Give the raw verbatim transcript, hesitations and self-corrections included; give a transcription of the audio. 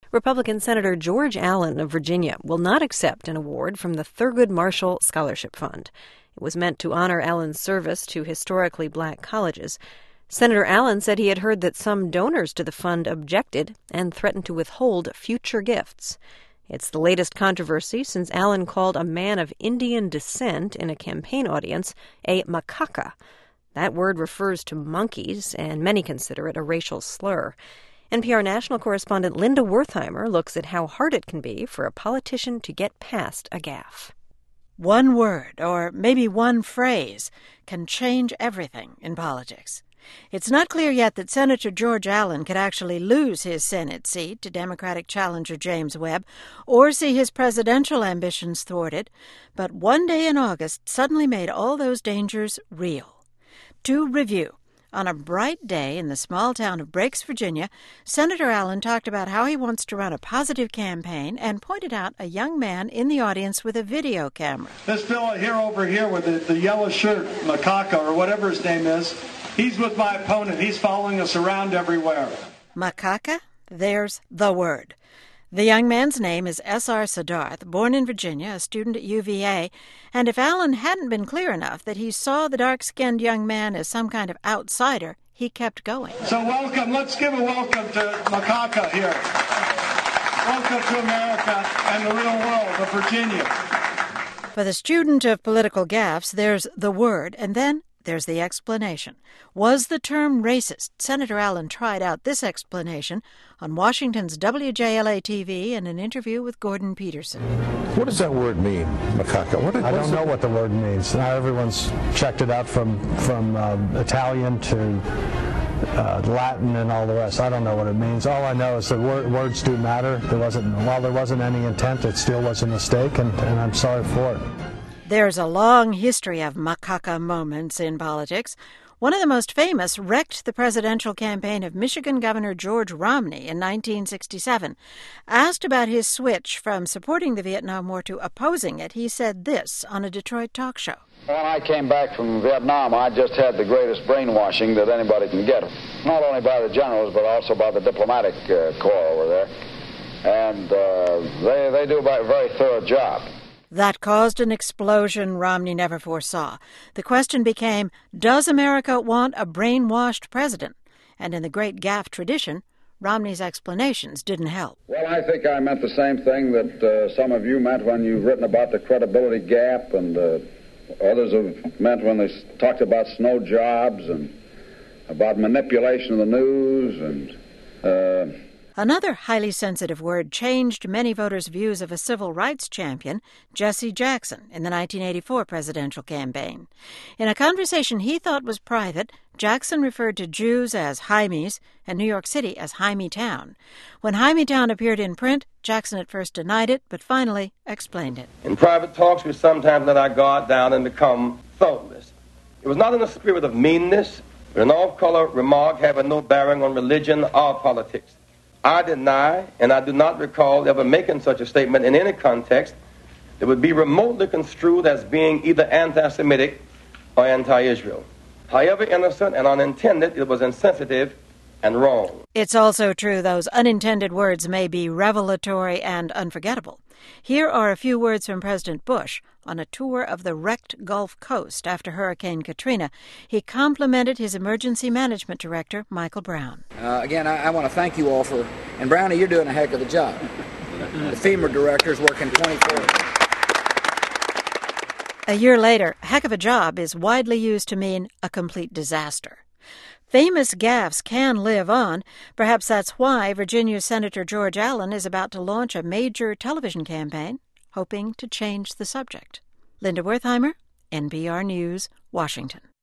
Republican Senator George Allen of Virginia will not accept an award from the Thurgood Marshall Scholarship Fund. It was meant to honor Allen's service to historically black colleges. Senator Allen said he had heard that some donors to the fund objected and threatened to withhold future gifts. It's the latest controversy since Allen called a man of Indian descent in a campaign audience a macaca. That word refers to monkeys, and many consider it a racial slur. N P R national correspondent Linda Wertheimer looks at how hard it can be for a politician to get past a gaffe. One word, or maybe one phrase, can change everything in politics. It's not clear yet that Senator George Allen could actually lose his Senate seat to Democratic challenger James Webb or see his presidential ambitions thwarted, but one day in August suddenly made all those dangers real. To review, on a bright day in the small town of Breaks, Virginia, Senator Allen talked about how he wants to run a positive campaign and pointed out a young man in the audience with a video camera. This fellow here over here with the, the yellow shirt, Macaca, or whatever his name is, he's with my opponent. He's following us around everywhere. Macaca? There's the word. The young man's name is S R Siddharth, born in Virginia, a student at U V A, and if Allen hadn't been clear enough that he saw the dark-skinned young man as some kind of outsider, he kept going. So welcome. Let's give a welcome to Macaca here. Welcome to America and the real world of Virginia. For the student of political gaffes, there's the word, and then there's the explanation. Was the term racist? Senator Allen tried out this explanation on Washington's W J L A T V in an interview with Gordon Peterson. What does that word mean, macaca? What, I don't know what the word means. Now everyone's checked it out from, from uh, Italian to uh, Latin and all the rest. I don't know what it means. All I know is that wor- words do matter. There wasn't, while there wasn't any intent, it still was a mistake, and, and I'm sorry for it. There's a long history of macaca moments in politics. One of the most famous wrecked the presidential campaign of Michigan Governor George Romney in nineteen sixty-seven. Asked about his switch from supporting the Vietnam War to opposing it, he said this on a Detroit talk show. When I came back from Vietnam, I just had the greatest brainwashing that anybody can get. Not only by the generals, but also by the diplomatic uh, corps over there. And uh, they, they do a very thorough job. That caused an explosion Romney never foresaw. The question became, does America want a brainwashed president? And in the great gaffe tradition, Romney's explanations didn't help. Well, I think I meant the same thing that uh, some of you meant when you've written about the credibility gap, and uh, others have meant when they talked about snow jobs and about manipulation of the news and... Uh, Another highly sensitive word changed many voters' views of a civil rights champion, Jesse Jackson, in the nineteen eighty-four presidential campaign. In a conversation he thought was private, Jackson referred to Jews as Jaimes and New York City as Jaimetown. When Jaimetown appeared in print, Jackson at first denied it, but finally explained it. In private talks, we sometimes let our guard down and become thoughtless. It was not in a spirit of meanness, but an off-color remark having no bearing on religion or politics. I deny, and I do not recall ever making such a statement in any context that would be remotely construed as being either anti-Semitic or anti-Israel. However innocent and unintended, it was insensitive and wrong. It's also true those unintended words may be revelatory and unforgettable. Here are a few words from President Bush on a tour of the wrecked Gulf Coast after Hurricane Katrina. He complimented his emergency management director, Michael Brown. Uh, again, I, I want to thank you all for, and Brownie, you're doing a heck of a job. The FEMA director is working twenty-four. A year later, heck of a job is widely used to mean a complete disaster. Famous gaffes can live on. Perhaps that's why Virginia Senator George Allen is about to launch a major television campaign, hoping to change the subject. Linda Wertheimer, N P R News, Washington.